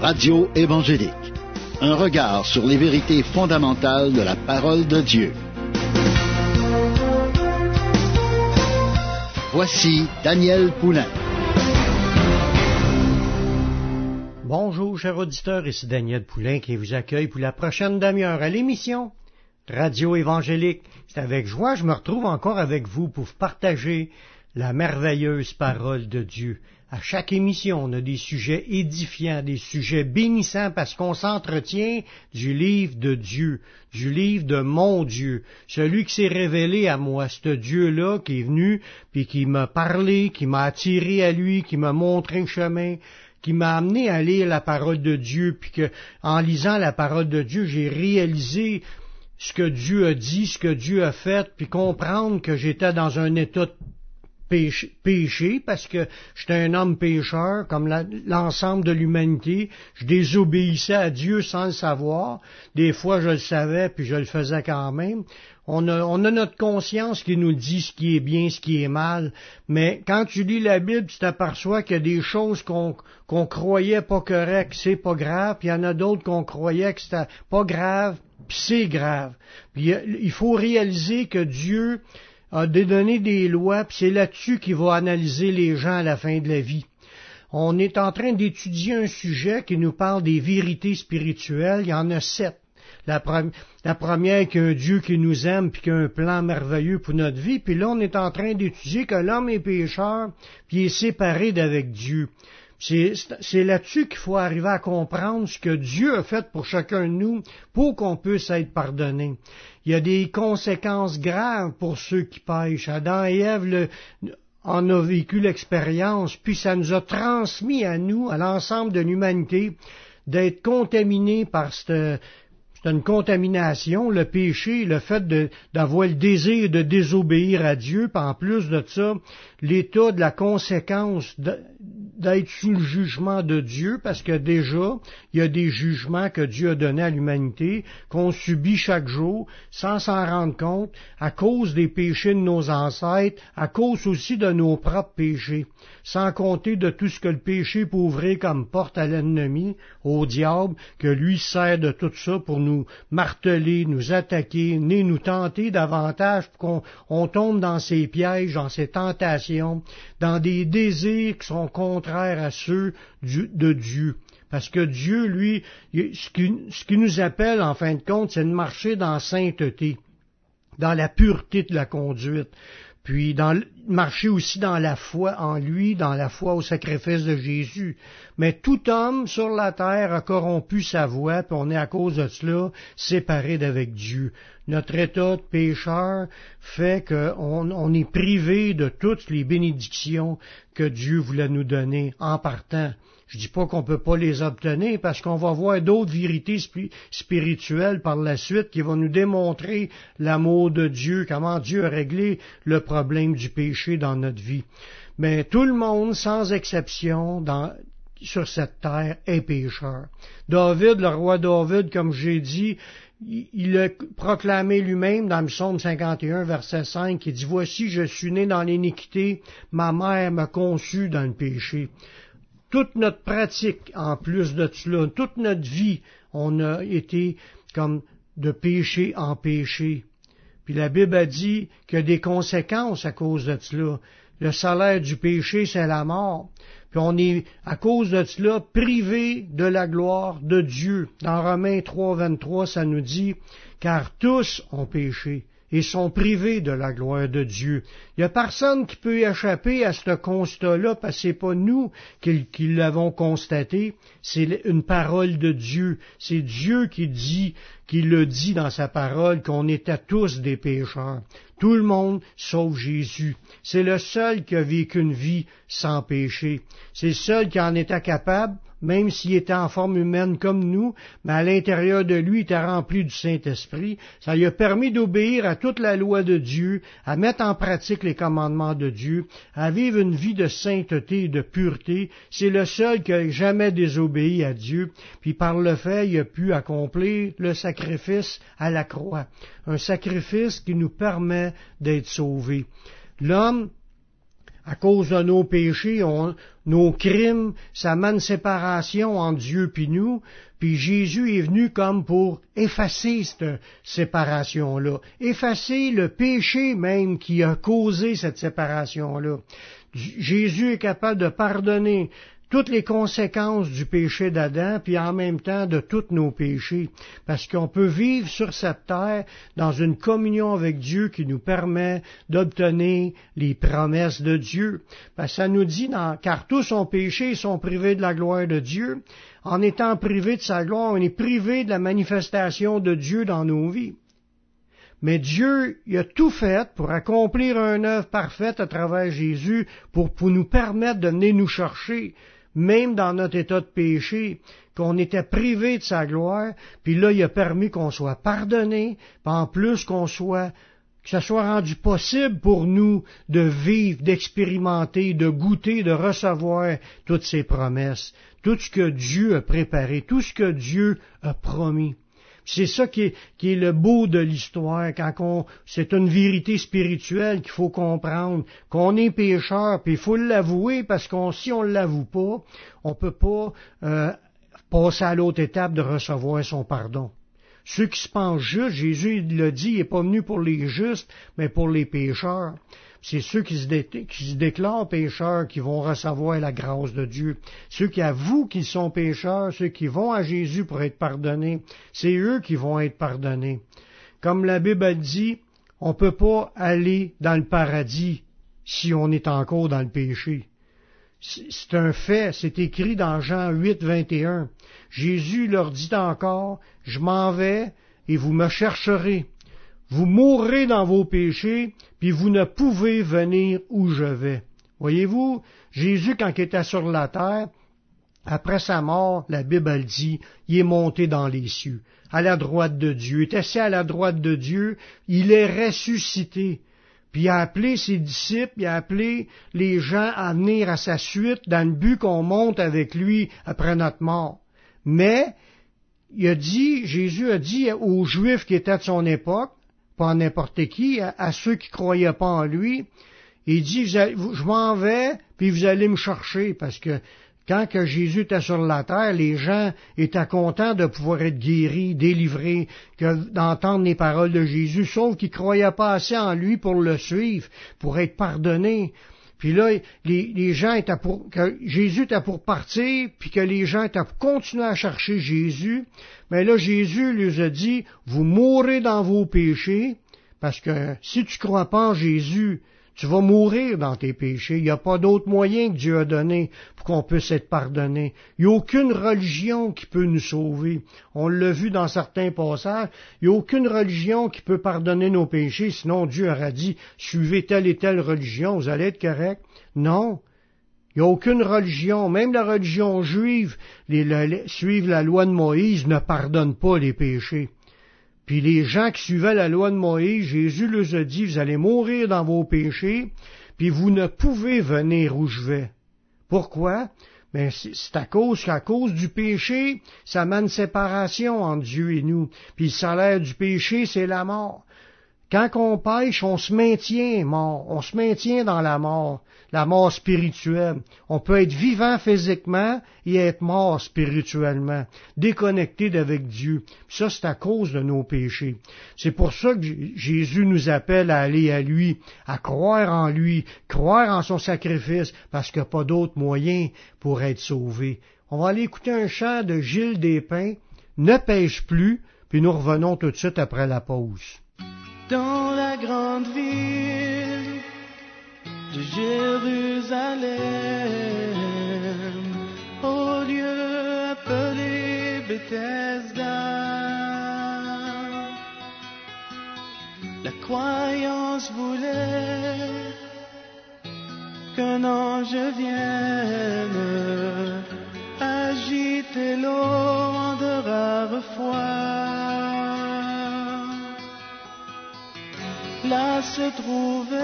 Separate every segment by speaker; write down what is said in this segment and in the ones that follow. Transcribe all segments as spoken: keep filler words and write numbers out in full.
Speaker 1: Radio évangélique. Un regard sur les vérités fondamentales de la parole de Dieu. Voici Daniel Poulain.
Speaker 2: Bonjour, chers auditeurs, ici Daniel Poulain qui vous accueille pour la prochaine demi-heure à l'émission Radio évangélique. C'est avec joie que je me retrouve encore avec vous pour partager la merveilleuse parole de Dieu. À chaque émission, on a des sujets édifiants, des sujets bénissants parce qu'on s'entretient du livre de Dieu, du livre de mon Dieu, celui qui s'est révélé à moi, ce Dieu-là qui est venu, puis qui m'a parlé, qui m'a attiré à lui, qui m'a montré le chemin, qui m'a amené à lire la parole de Dieu, puis que, en lisant la parole de Dieu, j'ai réalisé ce que Dieu a dit, ce que Dieu a fait, puis comprendre que j'étais dans un état de Péché, péché, parce que j'étais un homme pécheur, comme la, l'ensemble de l'humanité. Je désobéissais à Dieu sans le savoir. Des fois, je le savais, puis je le faisais quand même. On a, on a notre conscience qui nous dit ce qui est bien, ce qui est mal. Mais quand tu lis la Bible, tu t'aperçois qu'il y a des choses qu'on, qu'on croyait pas correctes, c'est pas grave, puis il y en a d'autres qu'on croyait que c'était pas grave, puis c'est grave. Puis il faut réaliser que Dieu a donné des lois, puis c'est là-dessus qu'il va analyser les gens à la fin de la vie. On est en train d'étudier un sujet qui nous parle des vérités spirituelles. Il y en a sept. La, pre- la première, qu'il y a un Dieu qui nous aime, puis qu'il y a un plan merveilleux pour notre vie. Puis là, on est en train d'étudier que l'homme est pécheur, puis il est séparé d'avec Dieu. C'est, c'est là-dessus qu'il faut arriver à comprendre ce que Dieu a fait pour chacun de nous pour qu'on puisse être pardonné. Il y a des conséquences graves pour ceux qui pêchent. Adam et Ève le, en ont vécu l'expérience, puis ça nous a transmis à nous, à l'ensemble de l'humanité, d'être contaminés par cette... C'est une contamination, le péché, le fait de, d'avoir le désir de désobéir à Dieu, puis en plus de ça, l'état de la conséquence de, d'être sous le jugement de Dieu, parce que déjà, il y a des jugements que Dieu a donnés à l'humanité, qu'on subit chaque jour, sans s'en rendre compte, à cause des péchés de nos ancêtres, à cause aussi de nos propres péchés, sans compter de tout ce que le péché peut ouvrir comme porte à l'ennemi, au diable, que lui sert de tout ça pour nous nous marteler, nous attaquer, ni nous tenter davantage pour qu'on on tombe dans ces pièges, dans ces tentations, dans des désirs qui sont contraires à ceux du, de Dieu. Parce que Dieu, lui, ce qui, ce qui nous appelle, en fin de compte, c'est de marcher dans la sainteté, dans la pureté de la conduite. Puis dans, marcher aussi dans la foi en lui, dans la foi au sacrifice de Jésus. Mais tout homme sur la terre a corrompu sa voie, puis on est à cause de cela séparé d'avec Dieu. Notre état de pécheur fait qu'on on est privé de toutes les bénédictions que Dieu voulait nous donner en partant. Je dis pas qu'on peut pas les obtenir parce qu'on va voir d'autres vérités spirituelles par la suite qui vont nous démontrer l'amour de Dieu, comment Dieu a réglé le problème du péché dans notre vie. Mais tout le monde, sans exception, dans, sur cette terre est pécheur. David, le roi David, comme j'ai dit, il a proclamé lui-même dans le psaume cinquante et un, verset cinq, il dit « Voici, je suis né dans l'iniquité, ma mère m'a conçu dans le péché. » Toute notre pratique, en plus de cela, toute notre vie, on a été comme de péché en péché. Puis la Bible a dit qu'il y a des conséquences à cause de cela. Le salaire du péché, c'est la mort. Puis on est, à cause de cela, privé de la gloire de Dieu. Dans Romains trois, vingt-trois, ça nous dit « Car tous ont péché et sont privés de la gloire de Dieu. » Il n'y a personne qui peut échapper à ce constat-là, parce que c'est pas nous qui, qui l'avons constaté, c'est une parole de Dieu. C'est Dieu qui dit, qui le dit dans sa parole, qu'on était tous des pécheurs. Tout le monde, sauf Jésus. C'est le seul qui a vécu une vie sans péché. C'est le seul qui en était capable, même s'il était en forme humaine comme nous, mais à l'intérieur de lui, il était rempli du Saint-Esprit. Ça lui a permis d'obéir à toute la loi de Dieu, à mettre en pratique les commandements de Dieu, à vivre une vie de sainteté et de pureté. C'est le seul qui n'a jamais désobéi à Dieu, puis par le fait, il a pu accomplir le sacrifice à la croix. Un sacrifice qui nous permet d'être sauvés. L'homme à cause de nos péchés, on, nos crimes, ça mène séparation entre Dieu puis nous, puis Jésus est venu comme pour effacer cette séparation-là, effacer le péché même qui a causé cette séparation-là. Jésus est capable de pardonner toutes les conséquences du péché d'Adam, puis en même temps de tous nos péchés, parce qu'on peut vivre sur cette terre dans une communion avec Dieu qui nous permet d'obtenir les promesses de Dieu. Parce que ça nous dit, dans, car tous ont péché et sont privés de la gloire de Dieu. En étant privés de sa gloire, on est privés de la manifestation de Dieu dans nos vies. Mais Dieu, il a tout fait pour accomplir une œuvre parfaite à travers Jésus, pour, pour nous permettre de venir nous chercher, même dans notre état de péché, qu'on était privé de sa gloire, puis là, il a permis qu'on soit pardonné, puis en plus qu'on soit, que ça soit rendu possible pour nous de vivre, d'expérimenter, de goûter, de recevoir toutes ses promesses, tout ce que Dieu a préparé, tout ce que Dieu a promis. C'est ça qui est, qui est le beau de l'histoire, quand on, c'est une vérité spirituelle qu'il faut comprendre, qu'on est pécheur, puis il faut l'avouer, parce qu'on, si on ne l'avoue pas, on peut pas euh, passer à l'autre étape de recevoir son pardon. Ceux qui se pensent justes, Jésus il l'a dit, il n'est pas venu pour les justes, mais pour les pécheurs. C'est ceux qui se, dé- qui se déclarent pécheurs qui vont recevoir la grâce de Dieu. Ceux qui avouent qu'ils sont pécheurs, ceux qui vont à Jésus pour être pardonnés, c'est eux qui vont être pardonnés. Comme la Bible a dit, on ne peut pas aller dans le paradis si on est encore dans le péché. C'est un fait, c'est écrit dans Jean huit, vingt et un. Jésus leur dit encore, « Je m'en vais et vous me chercherez. Vous mourrez dans vos péchés, puis vous ne pouvez venir où je vais. » Voyez-vous, Jésus, quand il était sur la terre, après sa mort, la Bible elle dit, il est monté dans les cieux, à la droite de Dieu. Il est assis à la droite de Dieu, il est ressuscité. Puis il a appelé ses disciples, il a appelé les gens à venir à sa suite dans le but qu'on monte avec lui après notre mort. Mais, il a dit, Jésus a dit aux Juifs qui étaient de son époque, pas n'importe qui, à, à ceux qui croyaient pas en lui, il dit, je m'en vais, puis vous allez me chercher, parce que quand que Jésus était sur la terre, les gens étaient contents de pouvoir être guéris, délivrés, que, d'entendre les paroles de Jésus, sauf qu'ils croyaient pas assez en lui pour le suivre, pour être pardonnés. Puis là, les, les gens étaient pour, que Jésus était pour partir, puis que les gens étaient pour continuer à chercher Jésus. Mais là, Jésus lui a dit, vous mourrez dans vos péchés, parce que si tu crois pas en Jésus, tu vas mourir dans tes péchés. Il n'y a pas d'autre moyen que Dieu a donné pour qu'on puisse être pardonné. Il n'y a aucune religion qui peut nous sauver. On l'a vu dans certains passages. Il n'y a aucune religion qui peut pardonner nos péchés. Sinon, Dieu aura dit, suivez telle et telle religion, vous allez être correct. Non. Il n'y a aucune religion, même la religion juive, les, les, suivre la loi de Moïse ne pardonne pas les péchés. Puis les gens qui suivaient la loi de Moïse, Jésus leur a dit, vous allez mourir dans vos péchés, puis vous ne pouvez venir où je vais. Pourquoi? Ben, c'est à cause qu'à cause du péché, ça mène séparation entre Dieu et nous. Puis le salaire du péché, c'est la mort. Quand on pêche, on se maintient mort, on se maintient dans la mort, la mort spirituelle. On peut être vivant physiquement et être mort spirituellement, déconnecté d'avec Dieu. Puis ça, c'est à cause de nos péchés. C'est pour ça que Jésus nous appelle à aller à lui, à croire en lui, croire en son sacrifice, parce qu'il n'y a pas d'autre moyen pour être sauvé. On va aller écouter un chant de Gilles Despins, « Ne pêche plus », puis nous revenons tout de suite après la pause.
Speaker 3: Dans la grande ville de Jérusalem, au lieu appelé Bethesda, la croyance voulait qu'un ange vienne agiter l'eau en de rares fois. Là se trouvait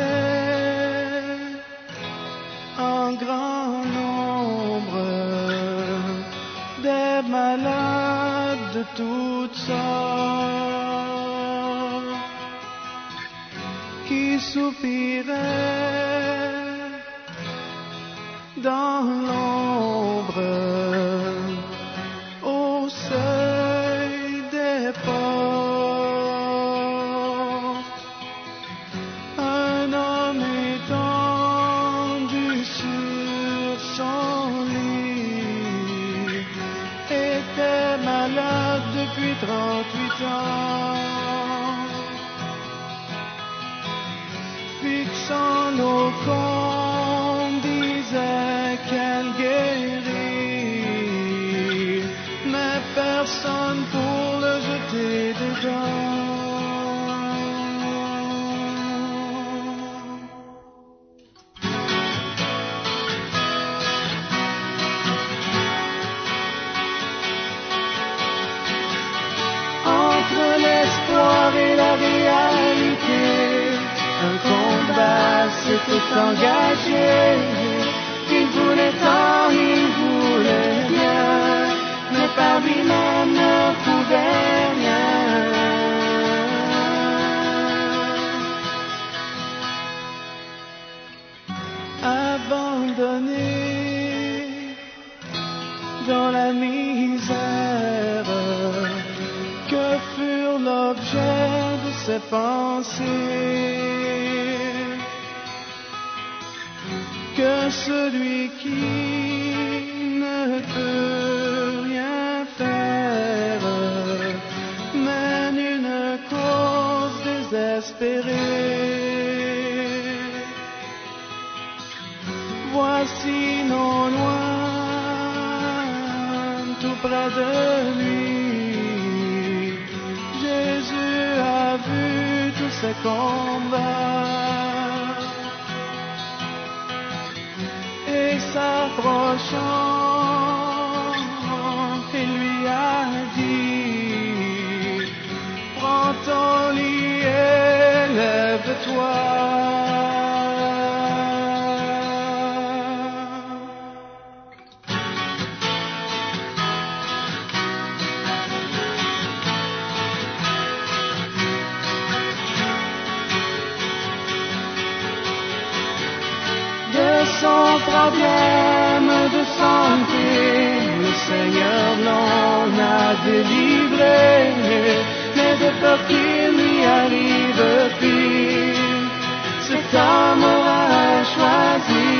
Speaker 3: en grand nombre des malades de toutes sortes qui soupiraient dans l'ombre, au seuil des portes, un homme étendu sur son lit était malade depuis trente-huit ans. Fixant nos comptes, disait qu'elle guérit, mais personne pour le jeter dedans. Entre l'espoir et la réalité, un combat s'était engagé. Il voulait tant, il voulait bien, mais par lui-même ne pouvait rien. Abandonné dans la misère, que furent l'objet de ses pensées, que celui qui ne peut rien faire mène une cause désespérée. Voici non loin, tout près de lui, Jésus a vu tous ses combats. Et s'approchant, il lui a dit, prends ton lit et lève-toi. Son problème de santé, le Seigneur l'en a délivré, mais de peur qu'il lui arrive pire, cet homme aura choisi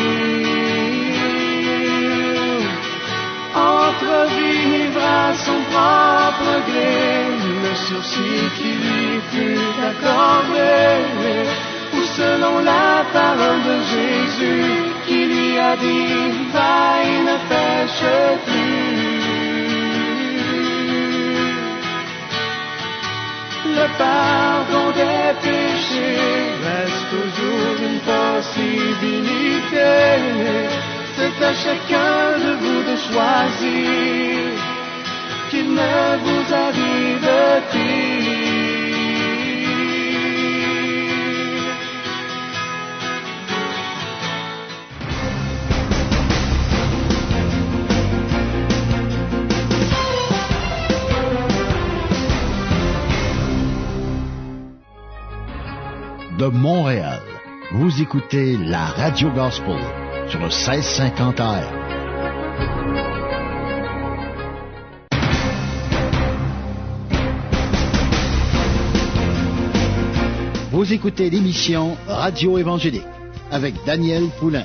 Speaker 3: entre vivre à son propre gré, le sursis qui lui fut accordé, ou selon la parole de Jésus, qui lui a dit, va et ne pêche plus. Le pardon des péchés reste toujours une possibilité. C'est à chacun de vous de choisir qu'il ne vous arrive pire.
Speaker 1: De Montréal, vous écoutez la Radio Gospel sur le seize cinquante A M. Vous écoutez l'émission Radio Évangélique avec Daniel Poulain.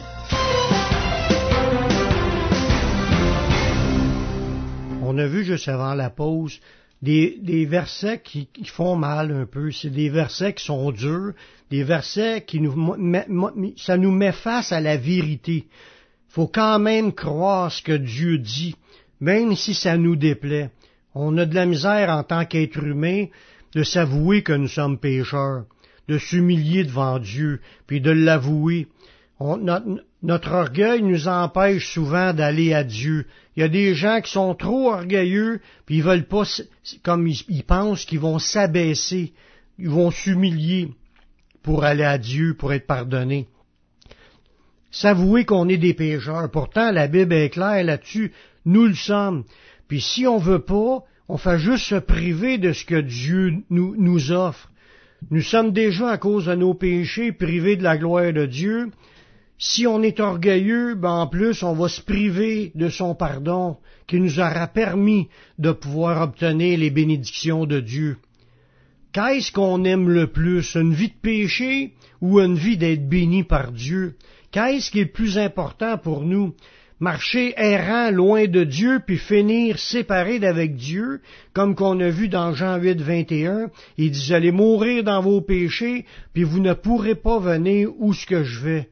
Speaker 2: On a vu juste avant la pause Des, des versets qui, qui font mal un peu, c'est des versets qui sont durs, des versets qui nous, met, ça nous met face à la vérité. Faut quand même croire ce que Dieu dit, même si ça nous déplaît. On a de la misère en tant qu'être humain de s'avouer que nous sommes pécheurs, de s'humilier devant Dieu, puis de l'avouer. On, notre, notre orgueil nous empêche souvent d'aller à Dieu. Il y a des gens qui sont trop orgueilleux, puis ils veulent pas, comme ils, ils pensent qu'ils vont s'abaisser, ils vont s'humilier pour aller à Dieu, pour être pardonnés. S'avouer qu'on est des pécheurs. Pourtant, la Bible est claire là-dessus. Nous le sommes. Puis si on veut pas, on fait juste se priver de ce que Dieu nous, nous offre. Nous sommes déjà, à cause de nos péchés, privés de la gloire de Dieu. Si on est orgueilleux, ben en plus, on va se priver de son pardon qui nous aura permis de pouvoir obtenir les bénédictions de Dieu. Qu'est-ce qu'on aime le plus, une vie de péché ou une vie d'être béni par Dieu? Qu'est-ce qui est le plus important pour nous? Marcher errant loin de Dieu, puis finir séparé d'avec Dieu, comme qu'on a vu dans Jean huit, vingt et un, il dit, vous allez mourir dans vos péchés, puis vous ne pourrez pas venir où ce que je vais.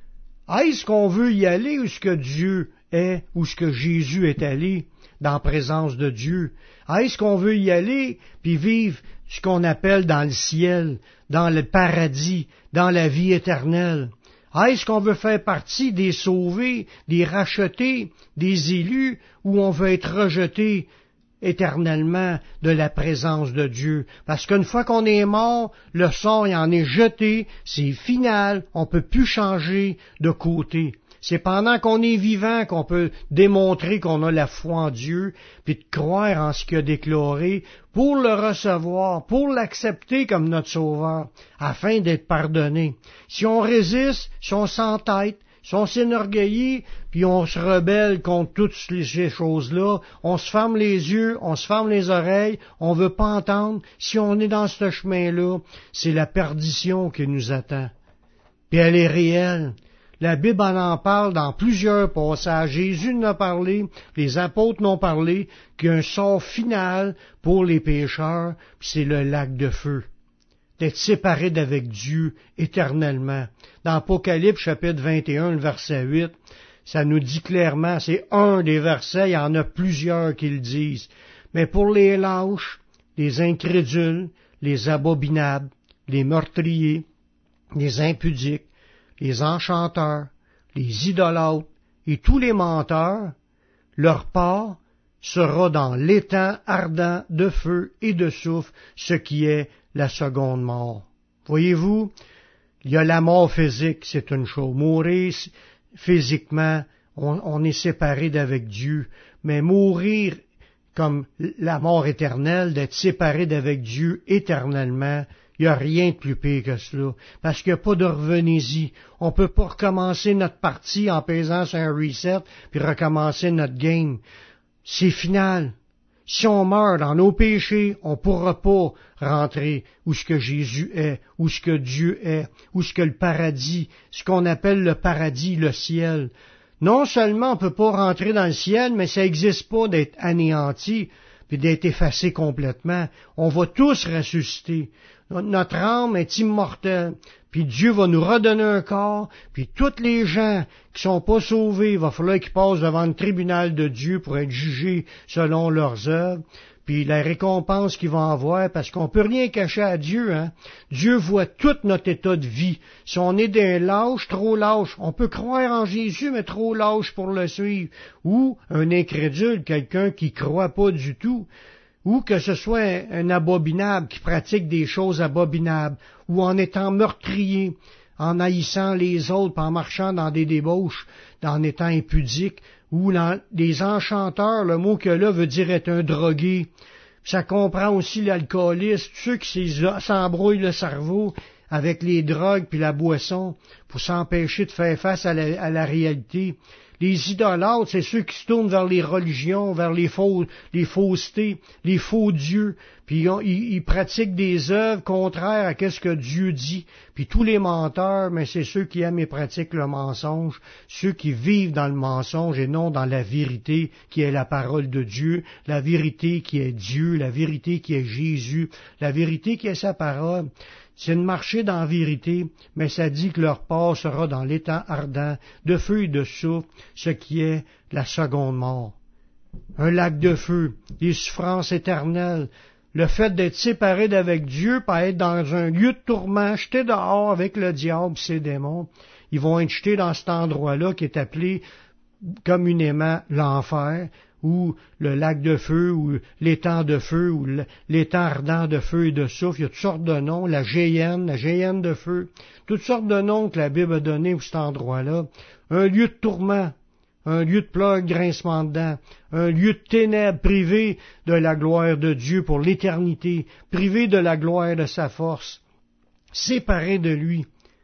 Speaker 2: Est-ce qu'on veut y aller où ce que Dieu est, où ce que Jésus est allé, dans la présence de Dieu? Est-ce qu'on veut y aller, puis vivre ce qu'on appelle dans le ciel, dans le paradis, dans la vie éternelle? Est-ce qu'on veut faire partie des sauvés, des rachetés, des élus, ou on veut être rejeté éternellement de la présence de Dieu? Parce qu'une fois qu'on est mort, le sort il en est jeté, c'est final, on ne peut plus changer de côté. C'est pendant qu'on est vivant qu'on peut démontrer qu'on a la foi en Dieu, puis de croire en ce qu'il a déclaré, pour le recevoir, pour l'accepter comme notre Sauveur, afin d'être pardonné. Si on résiste, si on s'entête, si on s'énorgueillit, puis on se rebelle contre toutes ces choses-là, on se ferme les yeux, on se ferme les oreilles, on veut pas entendre, si on est dans ce chemin-là, c'est la perdition qui nous attend. Puis elle est réelle. La Bible en parle dans plusieurs passages. Jésus en a parlé, les apôtres n'ont parlé, qu'il y a un sort final pour les pécheurs, puis c'est le lac de feu. D'être séparé d'avec Dieu éternellement. Dans Apocalypse, chapitre vingt et un, le verset huit, ça nous dit clairement, c'est un des versets, il y en a plusieurs qui le disent. Mais pour les lâches, les incrédules, les abominables, les meurtriers, les impudiques, les enchanteurs, les idolâtres et tous les menteurs, leur part sera dans l'étang ardent de feu et de soufre, ce qui est la seconde mort. Voyez-vous, il y a la mort physique, c'est une chose. Mourir physiquement, on, on est séparé d'avec Dieu, mais mourir comme la mort éternelle, d'être séparé d'avec Dieu éternellement, il n'y a rien de plus pire que cela, parce qu'il n'y a pas de revenez-y. On ne peut pas recommencer notre partie en pesant sur un reset, puis recommencer notre game. C'est final. Si on meurt dans nos péchés, on ne pourra pas rentrer où ce que Jésus est, où ce que Dieu est, où ce que le paradis, ce qu'on appelle le paradis, le ciel. Non seulement on ne peut pas rentrer dans le ciel, mais ça n'existe pas d'être anéanti, puis d'être effacé complètement. On va tous ressusciter. Notre âme est immortelle, puis Dieu va nous redonner un corps, puis tous les gens qui sont pas sauvés, il va falloir qu'ils passent devant le tribunal de Dieu pour être jugés selon leurs œuvres, puis la récompense qu'ils vont avoir, parce qu'on peut rien cacher à Dieu, hein. Dieu voit tout notre état de vie. Si on est des lâches, trop lâches, on peut croire en Jésus, mais trop lâche pour le suivre, ou un incrédule, quelqu'un qui croit pas du tout, ou que ce soit un abominable qui pratique des choses abominables, ou en étant meurtrier, en haïssant les autres, en marchant dans des débauches, en étant impudique, ou dans des enchanteurs, le mot que là veut dire être un drogué. Ça comprend aussi l'alcoolisme, ceux qui s'embrouillent le cerveau avec les drogues puis la boisson pour s'empêcher de faire face à la, à la réalité. Les idolâtres, c'est ceux qui se tournent vers les religions, vers les, faux, les faussetés, les faux dieux, puis ils, ils pratiquent des œuvres contraires à ce que Dieu dit. Puis tous les menteurs, mais c'est ceux qui aiment et pratiquent le mensonge, ceux qui vivent dans le mensonge et non dans la vérité qui est la parole de Dieu, la vérité qui est Dieu, la vérité qui est Jésus, la vérité qui est sa parole. C'est de marcher dans la vérité, mais ça dit que leur part sera dans l'étang ardent, de feu et de soufre, ce qui est la seconde mort. Un lac de feu, des souffrances éternelles, le fait d'être séparé d'avec Dieu, pas être dans un lieu de tourment, jeté dehors avec le diable et ses démons, ils vont être jetés dans cet endroit-là qui est appelé communément l'enfer, ou le lac de feu, ou l'étang de feu, ou l'étang ardent de feu et de soufre. Il y a toutes sortes de noms, la géhenne, la géhenne de feu, toutes sortes de noms que la Bible a donnés pour cet endroit-là. Un lieu de tourment, un lieu de pleurs, de grincement de dents, un lieu de ténèbres, privé de la gloire de Dieu pour l'éternité, privé de la gloire de sa force, séparé de lui.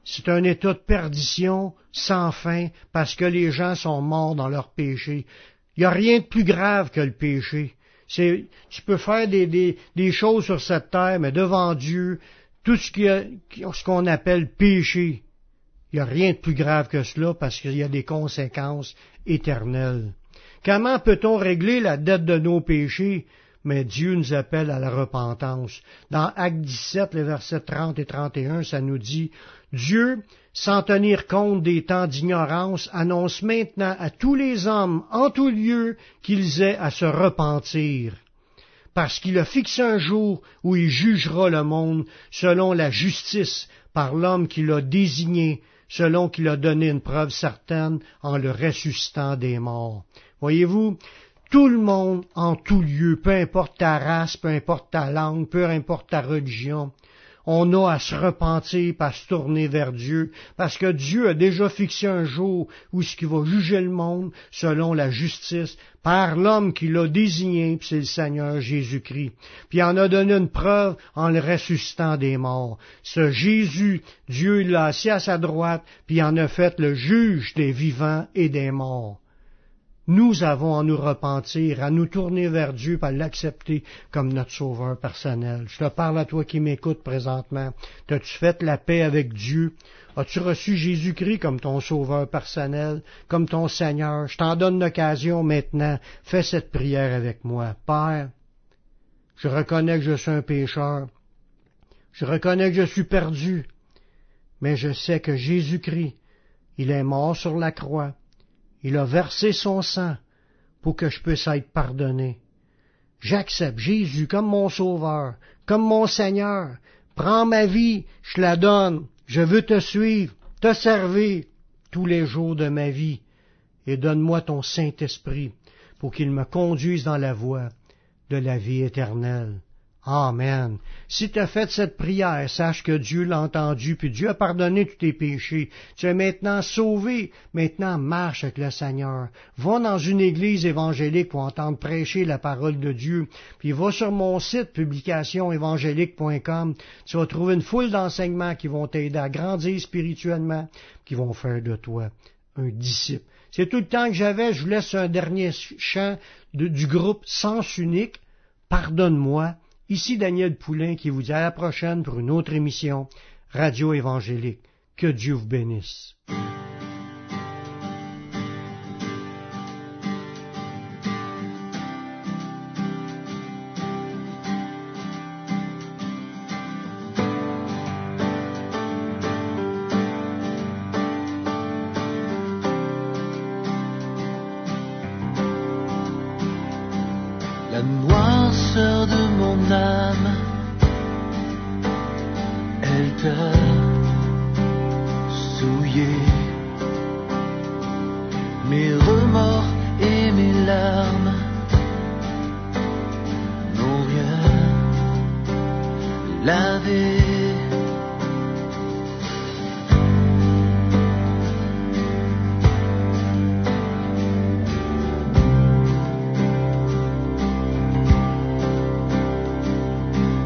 Speaker 2: C'est un état de perdition sans fin parce que les gens sont morts dans leur péché. Il n'y a rien de plus grave que le péché. C'est, tu peux faire des, des, des choses sur cette terre, mais devant Dieu, tout ce, qui a, ce qu'on appelle péché, il n'y a rien de plus grave que cela parce qu'il y a des conséquences éternelles. Comment peut-on régler la dette de nos péchés? Mais Dieu nous appelle à la repentance. Dans Actes dix-sept, les versets trente et trente et un, ça nous dit « Dieu, sans tenir compte des temps d'ignorance, annonce maintenant à tous les hommes, en tout lieu, qu'ils aient à se repentir. Parce qu'il a fixé un jour où il jugera le monde selon la justice par l'homme qu'il a désigné, selon qu'il a donné une preuve certaine en le ressuscitant des morts. » Voyez-vous, tout le monde, en tout lieu, peu importe ta race, peu importe ta langue, peu importe ta religion, on a à se repentir, à se tourner vers Dieu, parce que Dieu a déjà fixé un jour où ce qui va juger le monde selon la justice par l'homme qui l'a désigné, puis c'est le Seigneur Jésus-Christ. Puis il en a donné une preuve en le ressuscitant des morts. Ce Jésus, Dieu l'a assis à sa droite, puis il en a fait le juge des vivants et des morts. Nous avons à nous repentir, à nous tourner vers Dieu, à l'accepter comme notre sauveur personnel. Je te parle à toi qui m'écoutes présentement. T'as-tu fait la paix avec Dieu? As-tu reçu Jésus-Christ comme ton sauveur personnel, comme ton Seigneur? Je t'en donne l'occasion maintenant. Fais cette prière avec moi. Père, je reconnais que je suis un pécheur. Je reconnais que je suis perdu. Mais je sais que Jésus-Christ, il est mort sur la croix. Il a versé son sang pour que je puisse être pardonné. J'accepte Jésus comme mon sauveur, comme mon Seigneur. Prends ma vie, je la donne. Je veux te suivre, te servir tous les jours de ma vie. Et donne-moi ton Saint-Esprit pour qu'il me conduise dans la voie de la vie éternelle. Amen. Si tu as fait cette prière, sache que Dieu l'a entendu, puis Dieu a pardonné tous tes péchés. Tu es maintenant sauvé. Maintenant, marche avec le Seigneur. Va dans une église évangélique pour entendre prêcher la parole de Dieu. Puis va sur mon site, publication évangélique point com. Tu vas trouver une foule d'enseignements qui vont t'aider à grandir spirituellement, qui vont faire de toi un disciple. C'est tout le temps que j'avais. Je vous laisse un dernier chant de, du groupe Sens Unique. Pardonne-moi. Ici Daniel Poulain qui vous dit à la prochaine pour une autre émission Radio Évangélique. Que Dieu vous bénisse.
Speaker 3: La noirceur de mon âme, elle t'a souillé. Mes remords et mes larmes n'ont rien lavé.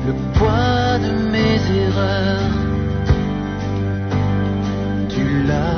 Speaker 3: Tu l'as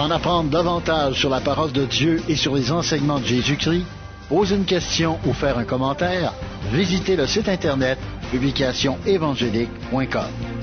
Speaker 1: en apprendre davantage sur la parole de Dieu et sur les enseignements de Jésus-Christ, poser une question ou faire un commentaire, visitez le site internet publication évangélique point com.